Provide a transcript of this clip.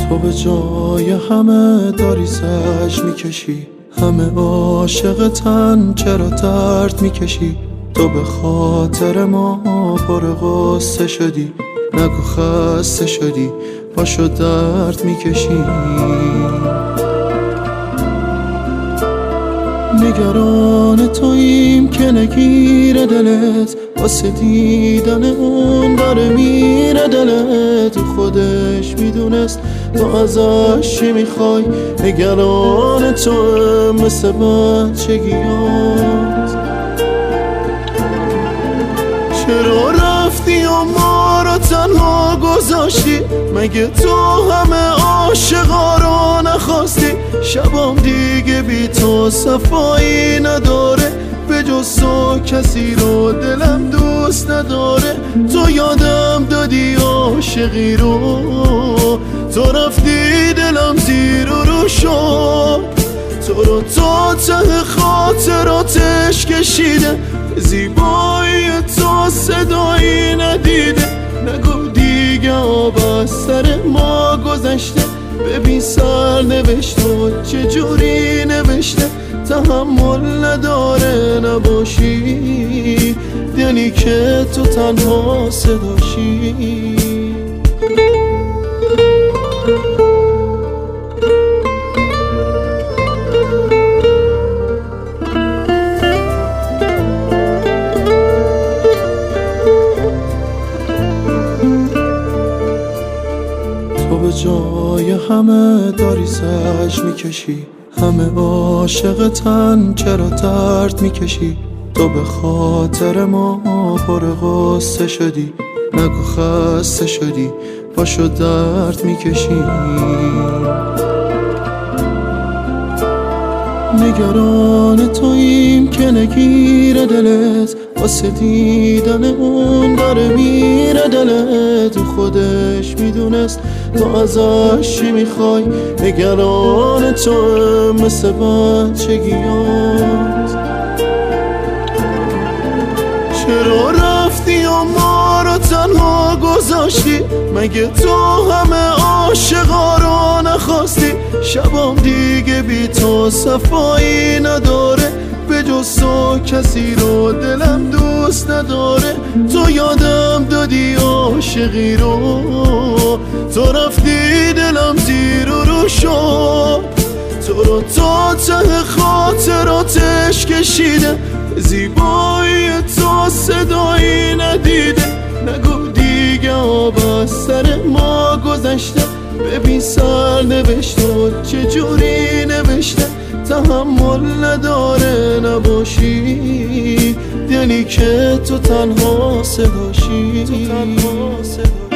تو به جای همه داری زج میکشی، همه عاشقتن چرا درد میکشی؟ تو به خاطر ما پر غصه شدی، نگو خسته شدی پاشو درد میکشی. نگران توییم که نگیره دلت، واسه دیدن اون داره میره دلت. خودش میدونست تو ازش چی میخوای، نگران تو مثل بچگیات. چرا رفتی و ما رو تنها گذاشتی؟ مگه تو همه عاشقا رو نخواستی؟ شبام دیگه بی تو صفایی نداره، به جز تو کسی رو دلم دوست نداره. تو یادم دادی عاشقی رو، تو رفتی دلم زیر و رو شد. تو رو تا ته خاطراتش کشیده، زیبایی تو صدایی ندیده. نگو دیگه آب از سر ما گذشته، ببین سر نوشت و چجوری نوشته. تحمل نداره نباشی، یعنی که تو تنها صداشی. تو به جای همه داری زج میکشی، همه عاشقتن چرا درد میکشی؟ تو به خاطر ما پر غصه شدی، نگو خسته شدی پاشو درد میکشی. نگران توییم که نگیره دلت، واسه دیدن اون داره میره دلت. خودش میدونست تو ازش چی میخوای، نگران تو مثل بچگیات. چرا رفتی و ما رو تنها گذاشتی؟ مگه تو همه عاشقا رو نخواستی؟ شبام دیگه بی تو صفایی نداره، به جز تو کسی رو دلم دوست نداره. تو یادم دادی عاشقی رو، تو رفتی دلم زیر و رو شد. تو رو تا ته خاطراتش کشیده، زیبایی تو صدایی ندیده. نگو دیگه آب از سر ما گذشته، ببین سر نوشت و چجوری نوشته. تحمل نداره نباشی، یعنی که تو تنها صداشی.